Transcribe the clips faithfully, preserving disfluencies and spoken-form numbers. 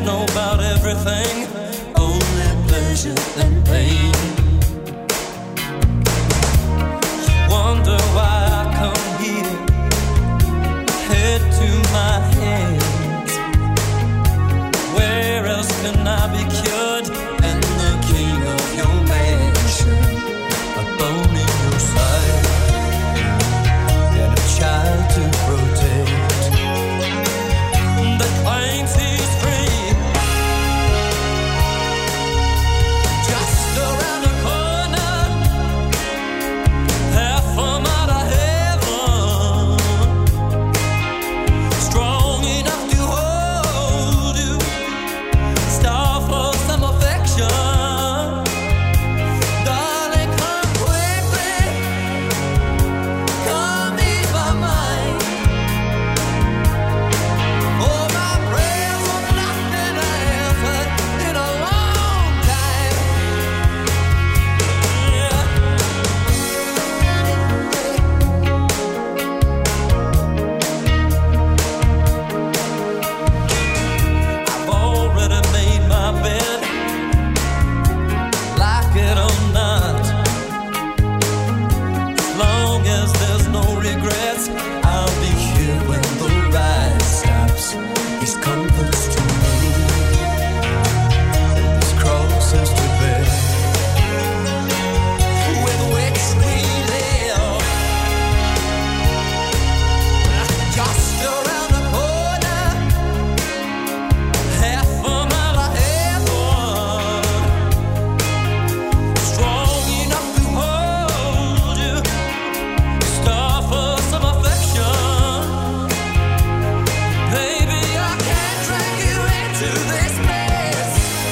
know about everything, only pleasure and pain. Wonder why I come here, head to my hands. Where else can I be cured? And the king of your mansion, a bone in your side, and a child to protect that claims he's free. Just around the corner, half a mile of heaven, strong enough to hold you, star for some affection. Darling, come quickly, come ease my mind. Oh, my prayers have not been answered in a long time. Yeah. I've already made my bed, like it or not. As long as there's no regrets, I'll be here when the ride stops. These comforts to me, and these crosses to bear, with which we live. Just around the corner, half a mile of heaven, strong enough to hold you, star for some affection. Baby, I can't drag you into this mess.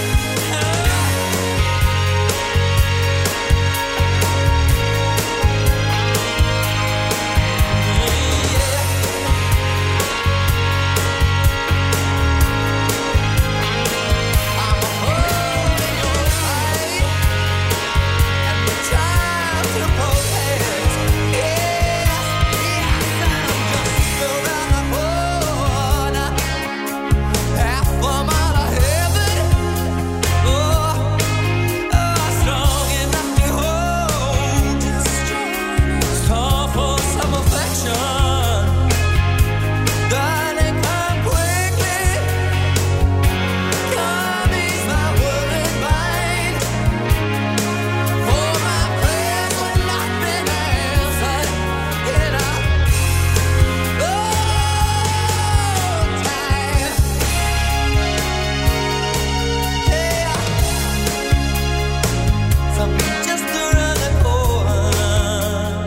I'm holding your tight, and the child to protect. Yes, yes, and I'm just around the corner, half a mile of heaven. Oh, oh, strong enough to hold you, star for some affection. Darling, come quickly, come ease my worried mind. For my prayers have not been answered in a long time. Yeah, something just around the corner.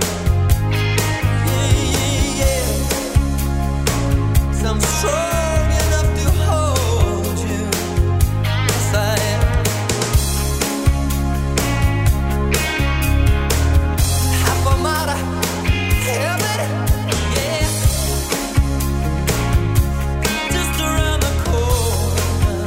Yeah, yeah, yeah. Some strong enough to hold you. Yes, I am. Half a mile of heaven, yeah. Just around the corner.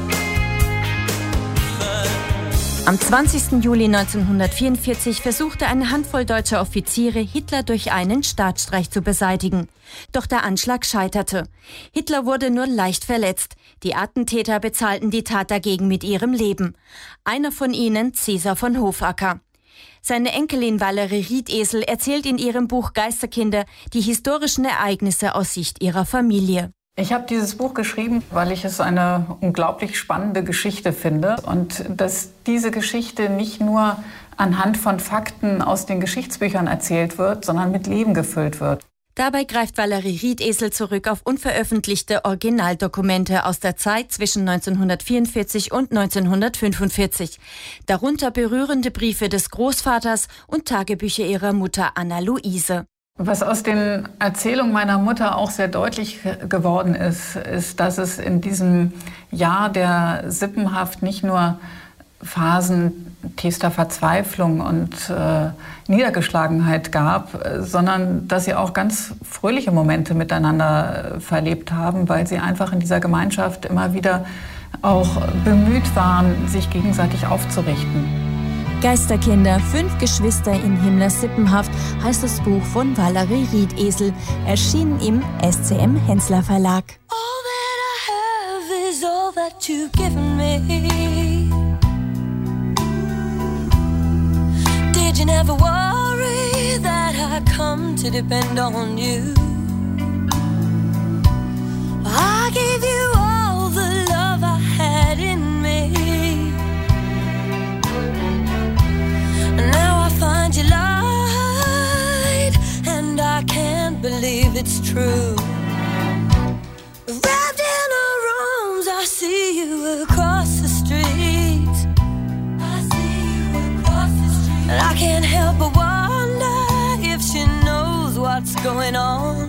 Am zwanzigsten Juli neunzehnhundertvierundvierzig versuchte eine Handvoll deutscher Offiziere, Hitler durch einen Staatsstreich zu beseitigen. Doch der Anschlag scheiterte. Hitler wurde nur leicht verletzt. Die Attentäter bezahlten die Tat dagegen mit ihrem Leben. Einer von ihnen, Cäsar von Hofacker. Seine Enkelin Valerie Riedesel erzählt in ihrem Buch Geisterkinder die historischen Ereignisse aus Sicht ihrer Familie. Ich habe dieses Buch geschrieben, weil ich es eine unglaublich spannende Geschichte finde und dass diese Geschichte nicht nur anhand von Fakten aus den Geschichtsbüchern erzählt wird, sondern mit Leben gefüllt wird. Dabei greift Valerie Riedesel zurück auf unveröffentlichte Originaldokumente aus der Zeit zwischen neunzehnhundertvierundvierzig und neunzehnhundertfünfundvierzig. Darunter berührende Briefe des Großvaters und Tagebücher ihrer Mutter Anna Luise. Was aus den Erzählungen meiner Mutter auch sehr deutlich geworden ist, ist, dass es in diesem Jahr der Sippenhaft nicht nur Phasen tiefster Verzweiflung und äh, Niedergeschlagenheit gab, sondern dass sie auch ganz fröhliche Momente miteinander verlebt haben, weil sie einfach in dieser Gemeinschaft immer wieder auch bemüht waren, sich gegenseitig aufzurichten. Geisterkinder, fünf Geschwister in Himmlers Sippenhaft heißt das Buch von Valerie Riedesel, erschienen im S C M Hensler Verlag. All that I have is all that what you've given me. Did you never worry that I come to depend on you? I gave you all the love I had in me. Now I find you lied, and I can't believe it's true. Wrapped in her arms, I see you across the street. I see you across the street. And I can't help but wonder if she knows what's going on.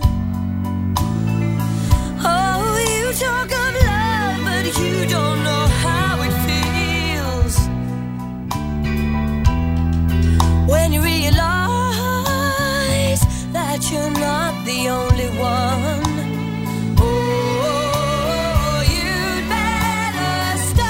Oh, you talk of love, but you don't know how it feels when you realize that you're not the only one. Oh, you'd better stop.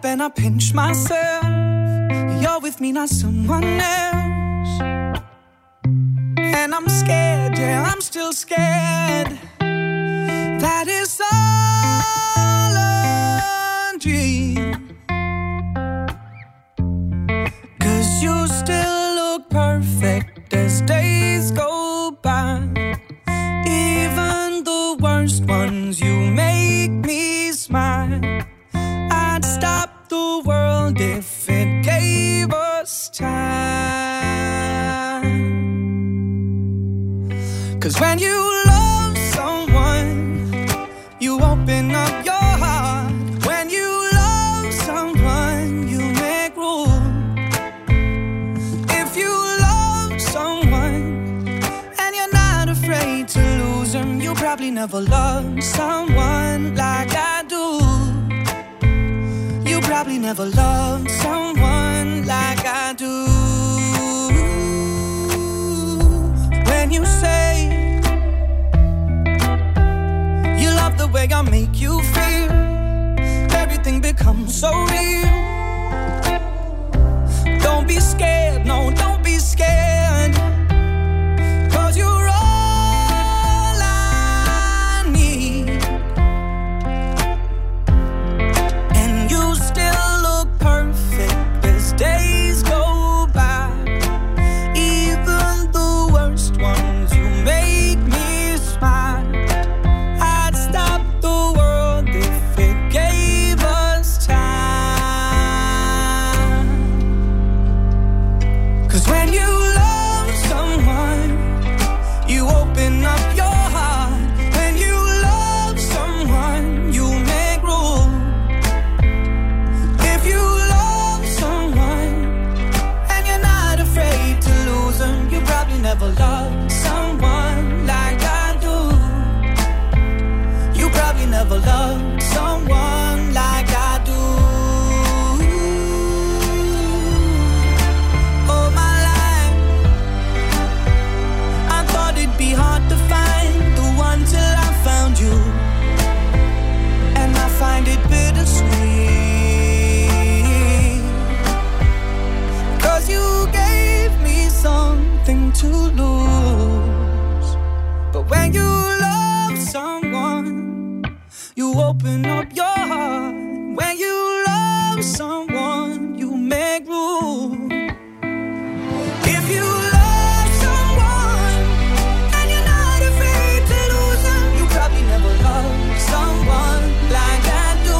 up and I pinch myself. You're with me, not someone else. And I'm scared, yeah, I'm still scared. That is all a dream. 'Cause you still look perfect as days go by. Even the worst ones, you make me smile. I'd stop the world if it gave us time. 'Cause when you love someone, you open up your heart. When you love someone, you make room. If you love someone and you're not afraid to lose them, you probably never loved someone like I do. You probably never loved someone like I do. When you say you love the way I make you feel, everything becomes so real. Don't be scared, no, don't be scared. 'Cause you're all I need. And you still look perfect as days go by. Even the worst ones, you make me smile. I'd stop the world if it gave us time. 'Cause when you love someone, you open up your heart. When you love someone, you make room. If you love someone and you're not afraid to lose them, you probably never loved someone like I do. You probably never loved someone like I do. All my life, I thought it'd be hard to find the one till I found you. And I find it bittersweet. 'Cause you gave me something to lose. But when you love someone, you open up your heart. When you love someone, you make room. If you love someone and you're not afraid to lose them, you probably never loved someone like I do.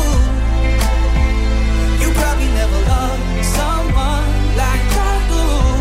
You probably never loved someone like I do.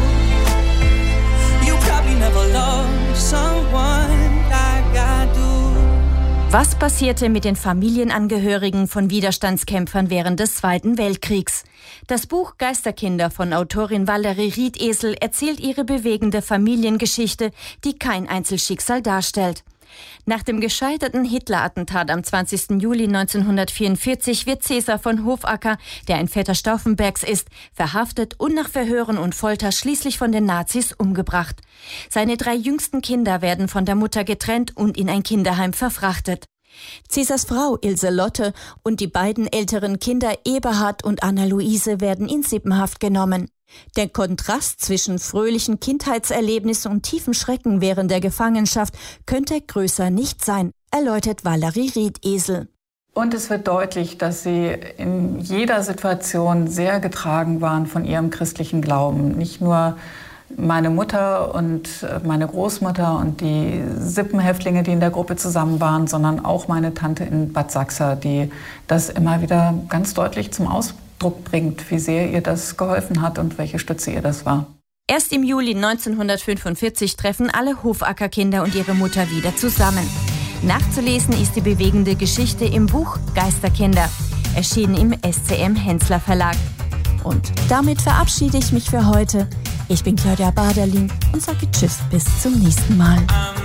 You probably never loved someone like I do. Was passierte mit den Familienangehörigen von Widerstandskämpfern während des Zweiten Weltkriegs? Das Buch Geisterkinder von Autorin Valerie Riedesel erzählt ihre bewegende Familiengeschichte, die kein Einzelschicksal darstellt. Nach dem gescheiterten Hitler-Attentat am zwanzigsten Juli neunzehnhundertvierundvierzig wird Cäsar von Hofacker, der ein Vetter Stauffenbergs ist, verhaftet und nach Verhören und Folter schließlich von den Nazis umgebracht. Seine drei jüngsten Kinder werden von der Mutter getrennt und in ein Kinderheim verfrachtet. Cäsars Frau Ilse Lotte und die beiden älteren Kinder Eberhard und Anna-Luise werden in Sippenhaft genommen. Der Kontrast zwischen fröhlichen Kindheitserlebnissen und tiefen Schrecken während der Gefangenschaft könnte größer nicht sein, erläutert Valerie Riedesel. Und es wird deutlich, dass sie in jeder Situation sehr getragen waren von ihrem christlichen Glauben. Nicht nur meine Mutter und meine Großmutter und die Sippenhäftlinge, die in der Gruppe zusammen waren, sondern auch meine Tante in Bad Sachsa, die das immer wieder ganz deutlich zum Ausdruck bringt, wie sehr ihr das geholfen hat und welche Stütze ihr das war. Erst im Juli neunzehnhundertfünfundvierzig treffen alle Hofacker-Kinder und ihre Mutter wieder zusammen. Nachzulesen ist die bewegende Geschichte im Buch Geisterkinder, erschienen im S C M Hensler Verlag. Und damit verabschiede ich mich für heute. Ich bin Claudia Baderlin und sage Tschüss, bis zum nächsten Mal.